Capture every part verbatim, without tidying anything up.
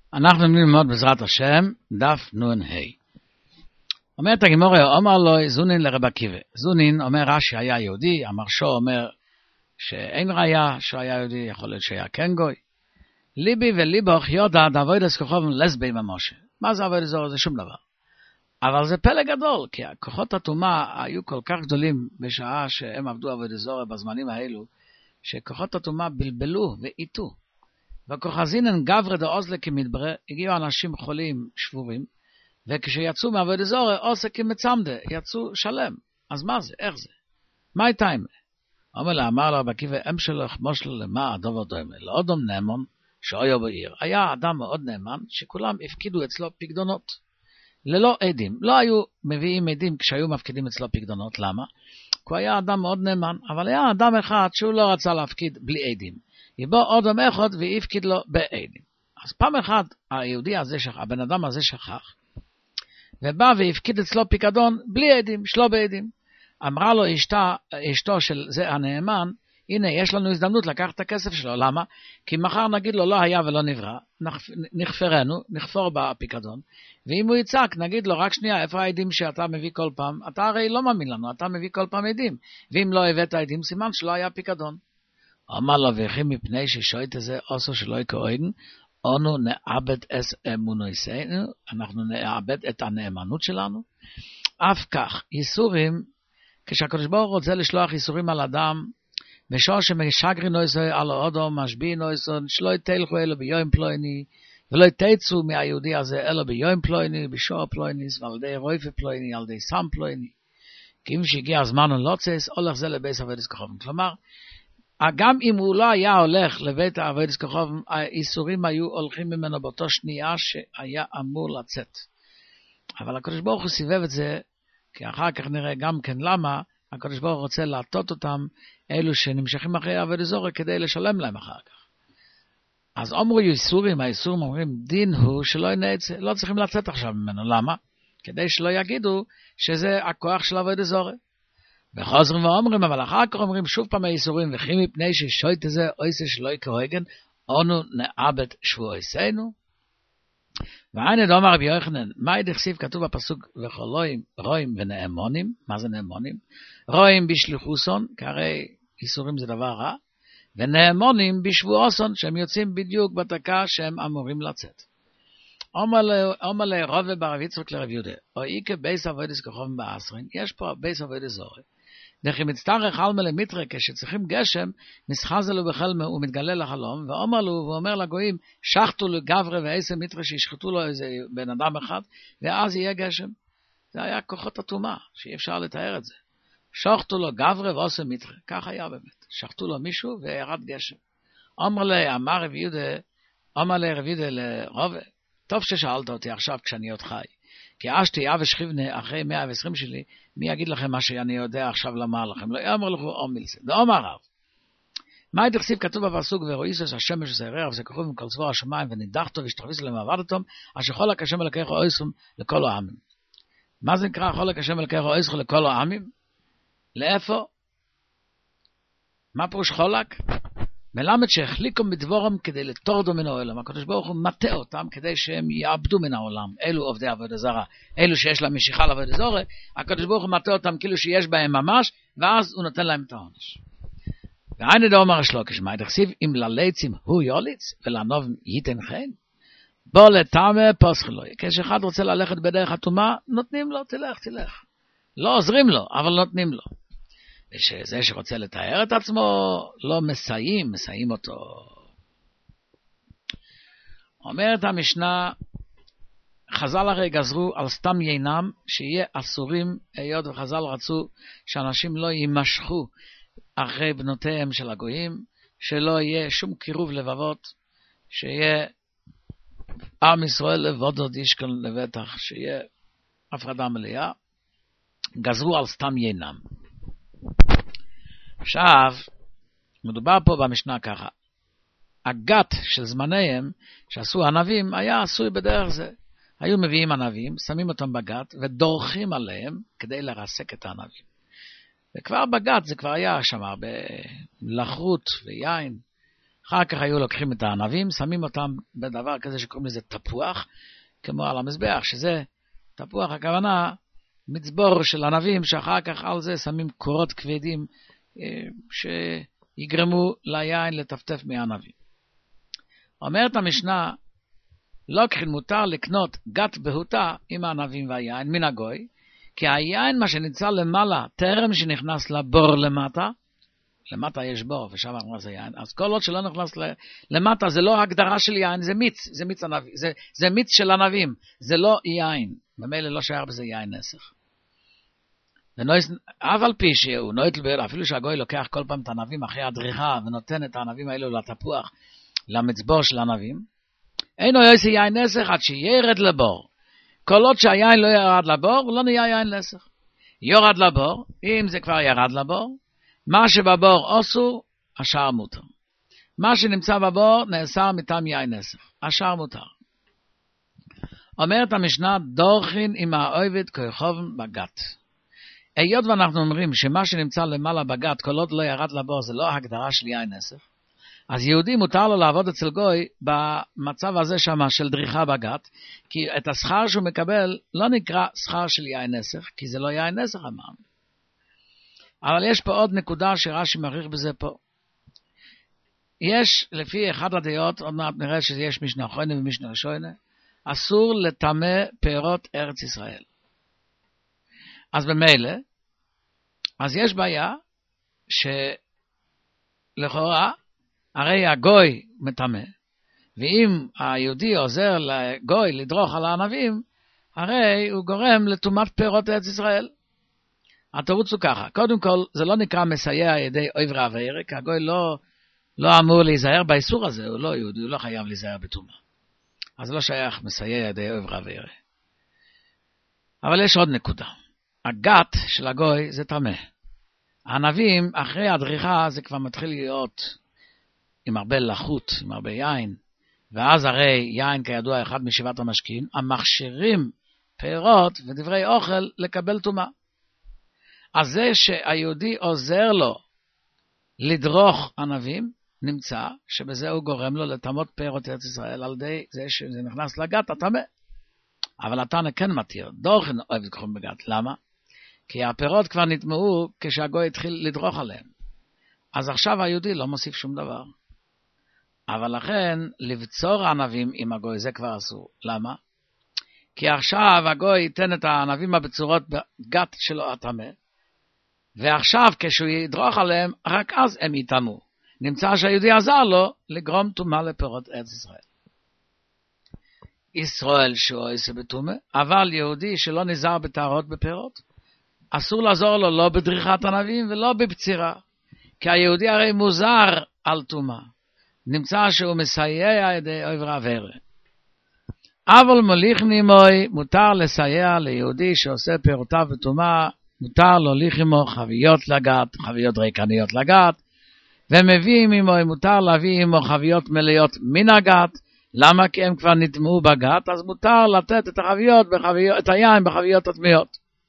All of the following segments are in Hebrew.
אנחנו נלמוד בעזרת השם דף נון ה'. אומרת הגמרא, אומר לו זונין לרב עקיבא. זונין אומר רש"י היה יהודי, המרשו אומר שאין ראיה שהוא היה יהודי, יכול להיות שהיה כן גוי. ליבי וליבוך יודע דאבוידס כוכבים לסבי ממשה. מה זה עבודת זרה? זה שום דבר. אבל זה פלא גדול, כי כוחות הטומאה היו כל כך גדולים בשעה שהם עבדו עבודת זרה בזמנים האלו, שכוחות הטומאה בלבלו ואיתו. וכוחזינן גברי דאוזלה כמדברה, הגיעו אנשים חולים שבורים, וכשיצאו מעבודת זרה, עושה כמצמדה, יצאו שלם. אז מה זה? איך זה? מה הייתה עם זה? אומר לה, אמר לה בקיבה, אם שלך מושל למה הדובר דומה, לאודום נאמון שאויה בעיר. היה אדם מאוד נאמן, שכולם הפקידו אצלו פקדונות. ללא עדים. לא היו מביאים עדים כשהיו מפקידים אצלו פקדונות. למה? כי הוא היה אדם מאוד נאמן, אבל היה אדם אחד שהוא לא רצה להפקיד בלי עדים. יבוא אודם אחד והפקיד לו בעדים. אז פעם אחת היהודי הזה שכח, הבן אדם הזה שכח, ובא והפקיד אצלו פקדון בלי עדים, שלא בעדים. אמרה לו אשתה, אשתו של זה הנאמן, הנה יש לנו הזדמנות לקחת את הכסף שלו. למה? כי מחר נגיד לו לא היה ולא נברא, נחפרנו, נחפור בפקדון, ואם הוא יצעק נגיד לו רק שנייה, איפה העדים שאתה מביא כל פעם? אתה הרי לא מאמין לנו, אתה מביא כל פעם עדים, ואם לא הבאת עדים סימן שלא היה פקדון. אמר לו וכי מפני ששוית הזה עושו שלא יקראוין, אנו נאבד את אמונותינו, אנחנו נאבד את הנאמנות שלנו. אף כך, ייסורים, כשהקדוש ברוך הוא רוצה לשלוח ייסורים על אדם, בשעה שמשגרי נויסו על האודו, משביעי נויסו, שלא תלכו אלו ביום פלויני, ולא תצאו מהיהודי הזה אלו ביום פלויני, בשעה פלויניס, ועל ידי רויפה פלויני, על ידי סם פלויני. כי אם שהגיע הזמן לא צייס, הולך זה לבית עבודת כוכבים. כלומר, גם אם הוא לא היה הולך לבית עבודת כוכבים, האיסורים היו הולכים ממנו באותו שנייה שהיה אמור לצאת. אבל הקדוש ברוך הוא סיבב את זה, כי אחר כך נראה גם כן למה, הקדוש ברוך הוא רוצה להטות אותם, אלו שנמשכים אחרי עבודת זרה, כדי לשלם להם אחר כך. אז אמרו איסורים, האיסורים אומרים, דין הוא שלא נצא, לא צריכים לצאת עכשיו ממנו. למה? כדי שלא יגידו שזה הכוח של עבודת זרה. וחוזרים ואומרים, אבל אחר כך אומרים שוב פעם האיסורים, וכי מפני ששוית זה עושה שלא יקרויגן, אנו נאבד שבועיסנו. והנה דאמר רבי יוחנן, מה דכתיב כתוב בפסוק וכלואים רואים ונאמונים? מה זה נאמונים? רואים בשליחוסון, כי הרי איסורים זה דבר רע, ונאמונים בשבועוסון, שהם יוצאים בדיוק בתקה שהם אמורים לצאת. אומר לרב ברב יצחק לרב יהודה, או איקה בייס עבודת כוכבים בעשרין, יש פה בייס עבודת זרה. דכי מצטרך חלמה למיטרה, כשצריכים גשם, מסחז לו בחלמה, הוא מתגלה לחלום, ואומר לו, ואומר לגויים, שחטו לו גברה ועשר מיטרה, שישחטו לו איזה בן אדם אחד, ואז יהיה גשם. זה היה כוחות הטומאה, שאי אפשר לתאר את זה. שחטו לו גברה ועשר מיטרה, כך היה באמת. שחטו לו מישהו וירד גשם. אומר לי, אמר רב יהודה, אמר לי רב יהודה לרוב, טוב ששאלת אותי עכשיו כשאני עוד חי. כי אשתי אב ושכיבנה אחרי מאה ועשרים שלי, מי יגיד לכם מה שאני יודע עכשיו לומר לכם? לא יאמר לכם אומילסה. דאמר רב. מה ידכתיב כתוב בפסוק ורואיסוס השמש וסעריה וסככו עם כל צבא השמיים ונידחתו והשתחוויסו להם ועבדתם, אשר חולק השם אלוקיך אויסכם לכל העמים. מה זה נקרא חולק השם אלוקיך אויסכם לכל העמים? לאיפה? מה פירוש חולק? מלמד שהחליקו מדבורם כדי לטורדו מן העולם. הקדוש ברוך הוא מטה אותם כדי שהם יאבדו מן העולם. אלו עובדי עבודת זרה, אלו שיש להם משיכה לעבודת זרה, הקדוש ברוך הוא מטה אותם כאילו שיש בהם ממש, ואז הוא נותן להם את העונש. והנה דאמר שלוקש, מה דכתיב אם לליצים הוא יוליץ ולנוב ייתן חן? בוא לטעמה פוסחלוי. כשאחד רוצה ללכת בדרך הטומאה, נותנים לו, תלך, תלך. לא עוזרים לו, אבל נותנים לו. ושזה שרוצה לתאר את עצמו, לא מסייעים, מסייעים אותו. אומרת המשנה, חז"ל הרי גזרו על סתם יינם, שיהיה אסורים, היות וחז"ל רצו שאנשים לא יימשכו אחרי בנותיהם של הגויים, שלא יהיה שום קירוב לבבות, שיהיה עם ישראל לבודו דישכון לבטח, שיהיה הפרדה מלאה, גזרו על סתם יינם. עכשיו, מדובר פה במשנה ככה, הגת של זמניהם שעשו הנביאים היה עשוי בדרך זה. היו מביאים הנביאים, שמים אותם בגת ודורכים עליהם כדי לרסק את הנביאים. וכבר בגת זה כבר היה שם הרבה לחרות ויין, אחר כך היו לוקחים את הענבים, שמים אותם בדבר כזה שקוראים לזה תפוח, כמו על המזבח, שזה תפוח, הכוונה מצבור של ענבים, שאחר כך על זה שמים קורות כבדים, שיגרמו ליין לטפטף מהענבים. אומרת המשנה, לא כן מותר לקנות גת בהותה עם הענבים והיין מן הגוי, כי היין מה שנמצא למעלה, טרם שנכנס לבור למטה, למטה יש בור ושם נכנס היין, אז כל עוד שלא נכנס למטה זה לא הגדרה של יין, זה מיץ, זה מיץ, ענבים, זה, זה מיץ של ענבים, זה לא יין, במילא לא שייך בזה יין נסך. אף על פי שהוא נויטל, אפילו שהגוי לוקח כל פעם את הענבים אחרי הדריכה ונותן את הענבים האלו לתפוח, למצבור של הענבים, אינו יעשה יין נסך עד שירד לבור. כל עוד שהיין לא ירד לבור, הוא לא נהיה יין נסך. יורד לבור, אם זה כבר ירד לבור, מה שבבור עשו, השאר מותר. מה שנמצא בבור נאסר מטעם יין נסך, השאר מותר. אומרת המשנה, דורכין עם האויבד כרחוב בגת. היות ואנחנו אומרים שמה שנמצא למעלה בגת, כל עוד לא ירד לבור, זה לא הגדרה של יין נסך, אז יהודי מותר לו לעבוד אצל גוי במצב הזה שמה של דריכה בגת, כי את השכר שהוא מקבל לא נקרא שכר של יין נסך, כי זה לא יין נסך אמרנו. אבל יש פה עוד נקודה שרש"י מעריך בזה פה. יש, לפי אחד הדעות, עוד מעט נראה שיש משנה אחרונה ומשנה ראשונה, אסור לטמא פירות ארץ ישראל. אז במילא, אז יש בעיה שלכאורה, הרי הגוי מטמא, ואם היהודי עוזר לגוי לדרוך על הענבים, הרי הוא גורם לטומאת פירות ארץ ישראל. התירוץ הוא ככה, קודם כל זה לא נקרא מסייע על ידי עברי עבירה, כי הגוי לא, לא אמור להיזהר באיסור הזה, הוא לא יהודי, הוא לא חייב להיזהר בטומאה. אז זה לא שייך מסייע על ידי עברי עבירה. אבל יש עוד נקודה, הגת של הגוי זה טמא. הענבים אחרי הדריכה זה כבר מתחיל להיות עם הרבה לחות, עם הרבה יין, ואז הרי יין כידוע אחד משבעת המשקים, המכשירים פירות ודברי אוכל לקבל טומאה. אז זה שהיהודי עוזר לו לדרוך ענבים, נמצא שבזה הוא גורם לו לטמאות פירות ארץ ישראל, על ידי זה שזה נכנס לגת, הטמא. אבל התנא כן מתיר, דורכין אוהב לקחום בגת. למה? כי הפירות כבר נטמאו כשהגוי התחיל לדרוך עליהם. אז עכשיו היהודי לא מוסיף שום דבר. אבל לכן, לבצור ענבים עם הגוי זה כבר אסור. למה? כי עכשיו הגוי ייתן את הענבים הבצורות בגת שלו הטמא, ועכשיו כשהוא ידרוך עליהם, רק אז הם יטמאו. נמצא שהיהודי עזר לו לגרום טומאה לפירות ארץ ישראל. ישראל שהוא עושה בטומאה, אבל יהודי שלא נזהר בטהרות בפירות, אסור לעזור לו לא בדריכת ענבים ולא בבצירה. כי היהודי הרי מוזר על טומאה. נמצא שהוא מסייע על ידי עברי עבירה. אבל מוליך נימוי, מותר לסייע ליהודי שעושה פירותיו בטומאה, מותר להוליך עמו חביות לגת, חביות ריקניות לגת, ומביא עמו, מותר להביא עמו חביות מלאות מן הגת. למה? כי הם כבר נטמאו בגת, אז מותר לתת את החביות, בחביות, את היין בחביות הטמאות.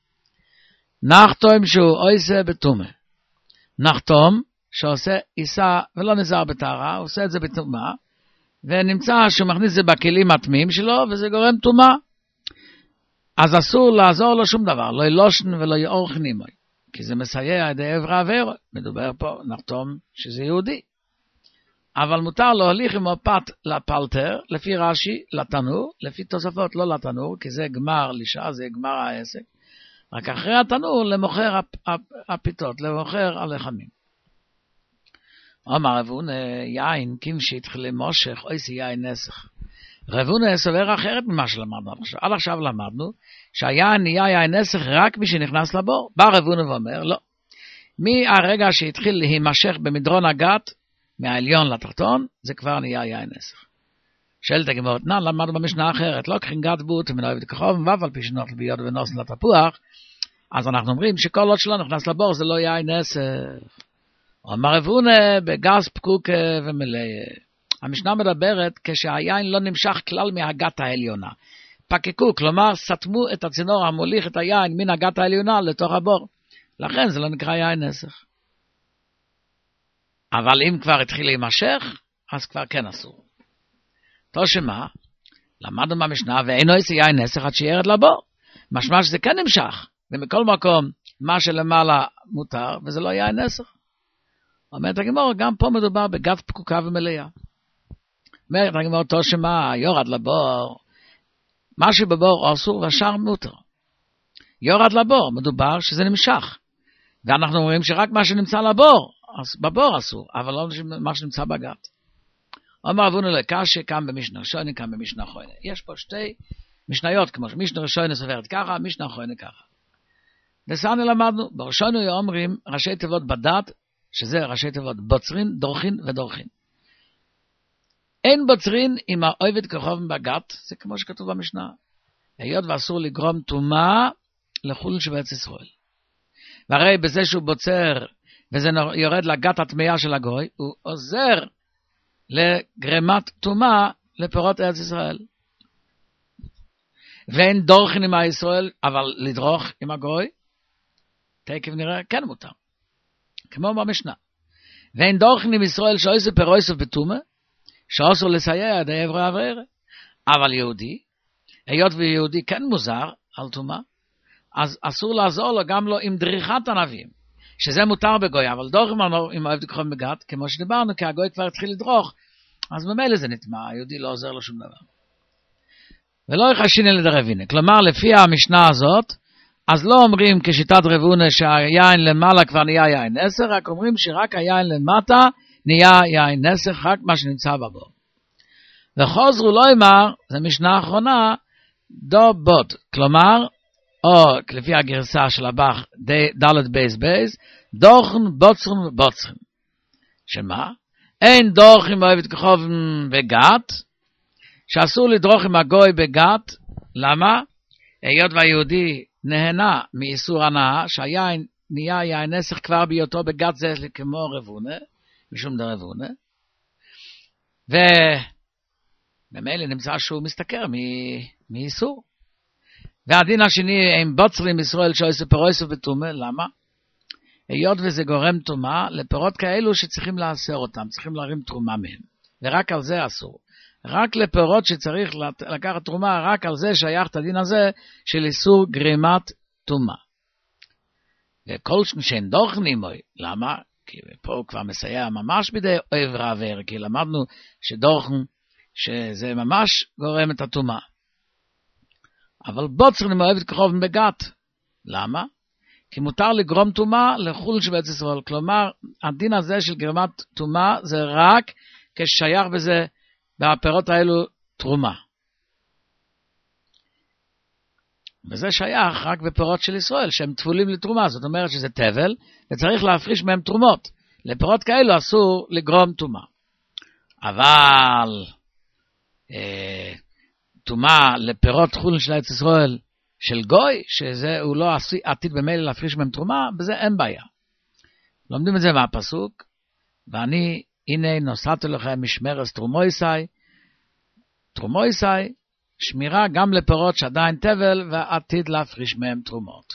נחתום שהוא עושה בטומאה. נחתום שעושה עיסה ולא נזהר בטהרה, הוא עושה את זה בטומאה, ונמצא שהוא מכניס את זה בכלים הטמאים שלו, וזה גורם טומאה. אז אסור לעזור לו שום דבר, לא ילושן ולא יאורך נימוי, כי זה מסייע על ידי עברי עבירה. מדובר פה, נחתום שזה יהודי. אבל מותר להוליך עמו פת לפלטר, לפי רש"י, לתנור, לפי תוספות לא לתנור, כי זה גמר לישה, זה גמר העסק. רק אחרי התנור למוכר הפיתות, למוכר הלחמים. אומר רבונה, יין, כמשי התחיל למושך, עושה יין נסך. רבונה סובר אחרת ממה שלמדנו עכשיו. עד עכשיו למדנו שהיין נהיה יין נסך רק מי שנכנס לבור. בא רבונה ואומר, לא. מהרגע שהתחיל להימשך במדרון הגת, מהעליון לתחתון, זה כבר נהיה יין נסך. שאלת הגמרא, נא למדנו במשנה אחרת, לא כחין גת בוט, מן אוהב כחוב, ואף על פי שנוטל ביוד ונוסן לתפוח, אז אנחנו אומרים שכל עוד שלא נכנס לבור, זה לא יין נסך. אומר רבונה בגז פקוקה ומלא. המשנה מדברת כשהיין לא נמשך כלל מהגת העליונה. פקקו, כלומר סתמו את הצינור המוליך את היין מן הגת העליונה לתוך הבור. לכן זה לא נקרא יין נסך. אבל אם כבר התחיל להימשך, אז כבר כן אסור. תושמה, למדנו במשנה, ואינו עושה יין נסך עד שירד לבור. משמע שזה כן נמשך, ומכל מקום, מה שלמעלה מותר, וזה לא יין נסך. אומרת הגמרא, גם פה מדובר בגת פקוקה ומלאה. אומרת הגמרא, תושמה, יורד לבור, מה שבבור אסור והשאר מותר. יורד לבור, מדובר שזה נמשך. ואנחנו אומרים שרק מה שנמצא לבור, בבור אסור, אבל לא מה שנמצא בגת. אומר אבונו לקשה, כאן במשנה ראשונה, כאן במשנה אחרונה. יש פה שתי משניות, כמו שמשנה ראשונה סוברת ככה, משנה אחרונה ככה. דסנו למדנו, בראשונה אומרים ראשי תיבות בדת, שזה ראשי תיבות בוצרין, דורחין ודורחין. אין בוצרין עם האויבד כחוב בגת, זה כמו שכתוב במשנה. היות ואסור לגרום טומאה לחול שבארץ ישראל. והרי בזה שהוא בוצר, וזה יורד לגת התמיה של הגוי, הוא עוזר לגרמת טומאה לפירות ארץ ישראל. ואין דורחין עם הישראל, אבל לדרוך עם הגוי, תקף נראה, כן מותר. כמו במשנה. ואין דורחין עם ישראל שעושה פירויסוף בטומאה, שאסור לסייע די עברי עברי. אבל יהודי, היות ויהודי כן מוזר על טומאה, אז אסור לעזור לו גם לו עם דריכת ענבים, שזה מותר בגוי, אבל דורחין עם אוהב דקחום בגת, כמו שדיברנו, כי הגוי כבר התחיל לדרוך, אז ממילא זה נטמע, היהודי לא עוזר לו שום דבר. ולא יחשיני לדרבינה, כלומר לפי המשנה הזאת, אז לא אומרים כשיטת רבונה שהיין למעלה כבר נהיה יין נסך, רק אומרים שרק היין למטה נהיה יין נסך, רק מה שנמצא בבור. וחוזרו לא אמר, זה משנה האחרונה, דו בוט, כלומר, או לפי הגרסה של הבח, דלת בייס בייס, דורחן בוצרן ובוצרן. שמה? אין דורחים אוהבת כחוב בגת, שאסור לדרוך עם הגוי בגת, למה? היות והיהודי נהנה מאיסור הנאה, שהיין נהיה יין נסך כבר בהיותו בגת זה כמו רבונה, משום דרבונה, ובמילא נמצא שהוא מסתכר מאיסור. והדין השני עם בוצרים ישראל שעושה פירויסוף בטומאה, למה? היות וזה גורם טומאה לפירות כאלו שצריכים לאסר אותם, צריכים להרים תרומה מהם, ורק על זה אסור. רק לפירות שצריך לקחת תרומה, רק על זה שייך את הדין הזה של איסור גרימת טומאה. וכל שאין דורחין עמוי, למה? כי פה הוא כבר מסייע ממש בידי אוהב רעבר, כי למדנו שדורחין, שזה ממש גורם את הטומאה. אבל בוצרין אוהבת כחוב בגת. למה? כי מותר לגרום טומאה לחול שבארץ ישראל. כלומר, הדין הזה של גרימת טומאה זה רק כששייך בזה, והפירות האלו תרומה. וזה שייך רק בפירות של ישראל, שהם תפולים לתרומה. זאת אומרת שזה תבל, וצריך להפריש מהם תרומות. לפירות כאלו אסור לגרום טומאה. אבל אה, טומאה לפירות חול של ארץ ישראל של גוי, שזה הוא לא עתיד במילא להפריש מהם תרומה, בזה אין בעיה. לומדים את זה מהפסוק, ואני, הנה נוסעתי לכם משמרס תרומויסאי, תרומויסאי, שמירה גם לפירות שעדיין תבל, ועתיד להפריש מהם תרומות.